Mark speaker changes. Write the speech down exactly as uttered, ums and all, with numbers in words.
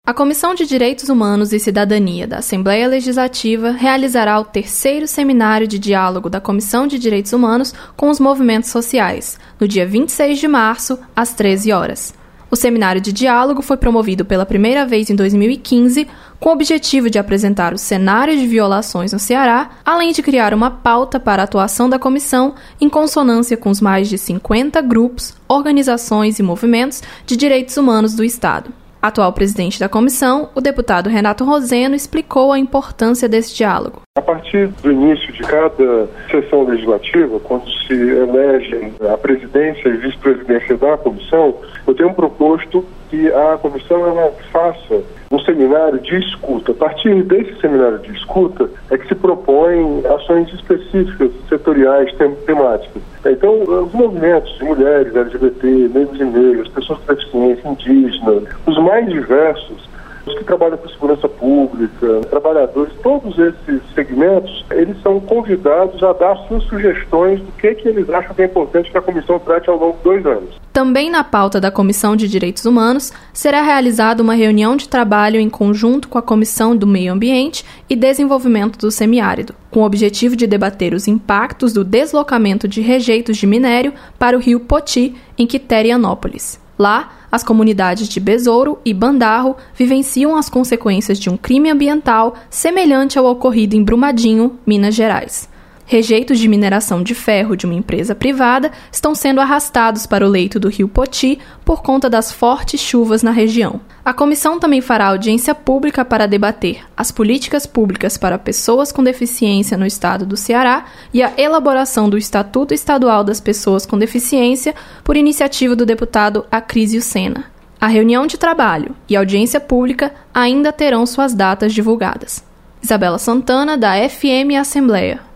Speaker 1: A Comissão de Direitos Humanos e Cidadania da Assembleia Legislativa realizará o terceiro seminário de diálogo da Comissão de Direitos Humanos com os movimentos sociais, no dia vinte e seis de março, às treze horas. O seminário de diálogo foi promovido pela primeira vez em dois mil e quinze, com o objetivo de apresentar o cenário de violações no Ceará, além de criar uma pauta para a atuação da comissão em consonância com os mais de cinquenta grupos, organizações e movimentos de direitos humanos do Estado. Atual presidente da comissão, o deputado Renato Roseno, explicou a importância desse diálogo.
Speaker 2: A partir do início de cada sessão legislativa, quando se elegem a presidência e vice-presidência da comissão, eu tenho proposto que a comissão ela faça um seminário de escuta. A partir desse seminário de escuta é que se propõem ações específicas, setoriais, tem, temáticas. Então, os movimentos de mulheres, L G B T, negros e negras, pessoas com deficiência, indígenas, os mais diversos, os que trabalham com segurança pública, trabalhadores, todos esses segmentos, eles são convidados a dar suas sugestões do que, que eles acham que é importante que a comissão trate ao longo de dois anos.
Speaker 1: Também na pauta da Comissão de Direitos Humanos será realizada uma reunião de trabalho em conjunto com a Comissão do Meio Ambiente e Desenvolvimento do Semiárido, com o objetivo de debater os impactos do deslocamento de rejeitos de minério para o rio Poti, em Quiterianópolis. Lá, as comunidades de Besouro e Bandarro vivenciam as consequências de um crime ambiental semelhante ao ocorrido em Brumadinho, Minas Gerais. Rejeitos de mineração de ferro de uma empresa privada estão sendo arrastados para o leito do rio Poti por conta das fortes chuvas na região. A comissão também fará audiência pública para debater as políticas públicas para pessoas com deficiência no estado do Ceará e a elaboração do Estatuto Estadual das Pessoas com Deficiência por iniciativa do deputado Acrísio Sena. A reunião de trabalho e a audiência pública ainda terão suas datas divulgadas. Isabela Santana, da F M Assembleia.